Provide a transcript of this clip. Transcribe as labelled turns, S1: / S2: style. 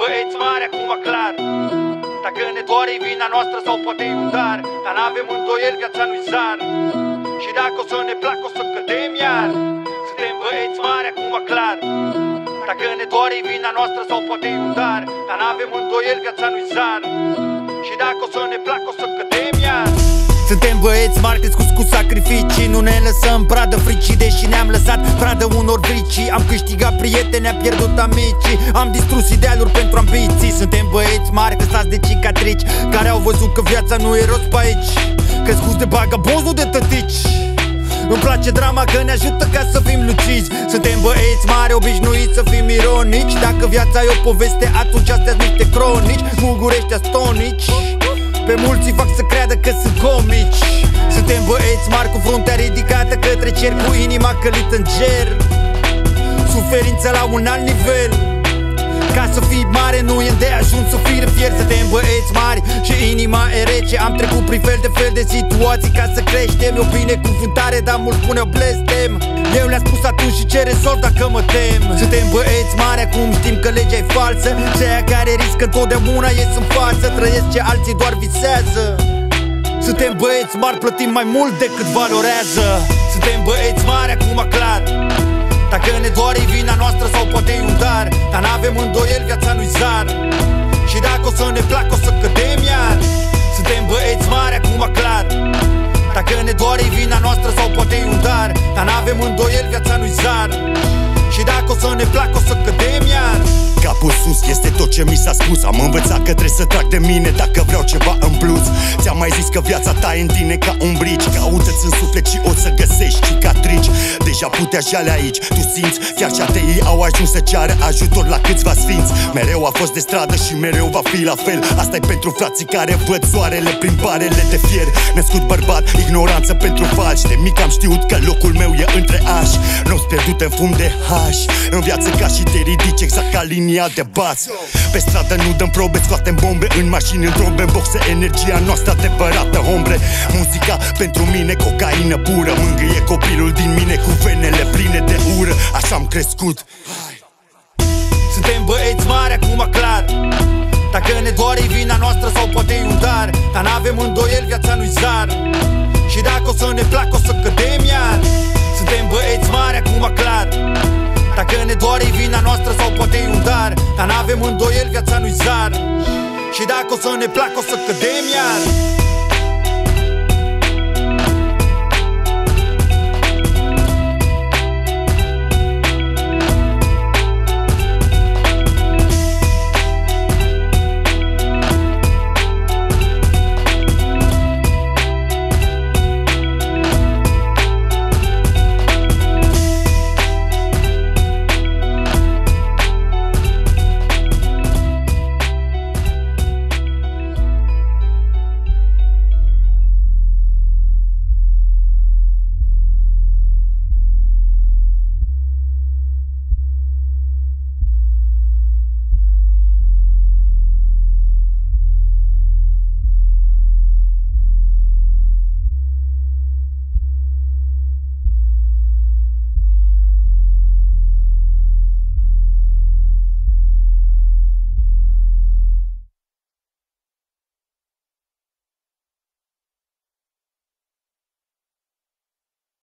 S1: băieți mari acum clar. Dacă ne doare e vina noastră sau poate e un dar, dar n-avem îndoieli, viața nu-i zar. Și dacă o să ne placă o să cădem iar. Suntem băieți mari acum clar. Dacă ne doare e vina noastră sau poate e un dar, dar n-avem îndoieli, viața nu-i zar. Și dacă o să ne placă o să cădem iar. Suntem băieți mari crescuți cu sacrificii, nu ne lăsăm pradă fricii, deși ne-am lăsat pradă unor vicii. Am câștigat prieteni, am pierdut amicii, am distrus idealuri pentru ambiții. Suntem băieți mari căsați de cicatrici, care au văzut că viața nu e rost pe aici. Crescuți de bagabonzi, nu de tătici. Îmi place drama că ne ajută ca să fim lucizi. Suntem băieți mari obișnuiți să fim ironici. Dacă viața e o poveste, atunci astea-s niște cronici. Mugurești astonici, pe mulți fac să creadă că sunt comici. Suntem băieți mari cu fruntea ridicată către cer, cu inima călită în ger. Suferință la un alt nivel. Ca să fii mare nu e de ajuns să fii fier. Suntem băieți mari și inima e rece. Am trecut prin fel de fel de situații ca să creștem. E o binecuvântare, dar mulți pune o blestem. Eu le-am spus atunci și ce rezolv dacă mă tem. Suntem băieți mari, acum știm că legea e falsă. Ceea care riscă întotdeauna ies în față. Trăiesc ce alții doar visează. Suntem băieți mari, plătim mai mult decât valorează. Suntem băieți mari, acum clar. Dacă ne doare e vina noastră sau poate e un dar, dar n-avem îndoieli, viața nu-i zar. Și dacă o să ne placă o să cădem iar. Suntem băieți mari, acum clar. Dacă ne doare e vina noastră sau poate e un dar, dar n-avem îndoieli, viața nu-i zar. Și dacă o să ne placă o să cădem iar.
S2: Capul sus este tot ce mi s-a spus. Am învățat că trebuie să trag de mine dacă vreau ceva în plus. Ți-am mai zis că viața ta e în tine ca un brici. Caută-ți în suflet și o să găsești cicatrici. Deja putea jale aici, tu simți. Chiar și ateii au ajuns să ceară ajutor la câțiva sfinți. Mereu a fost de stradă și mereu va fi la fel. Asta-i pentru frații care văd soarele prin barele de fier. Născut bărbat, ignoranță pentru falși. De mic am știut că locul meu e între aș. Nu-s pierdut în fum de haș. În viață ca și te ridici exact ca linia de bas. Pe stradă nu dăm probe, scoatem bombe în mașini, în trombe, în boxe, energia noastră adevărată, hombre. Muzica pentru mine, cocaină pură. Mângâie copilul din mine cu venele pline de ură. Așa am crescut.
S1: Suntem băieți mari, acum clar. Dacă ne doare e vina noastră sau poate e un dar, dar n-avem îndoieli, viața nu-i zar. Și dacă o să ne placă o să cădem iar. Suntem băieți mari, acum clar. Dacă ne doare e vina noastră sau poate e un dar, dar n-avem îndoieli, viața nu-i zar. Și dacă o să ne placă o să cădem iar.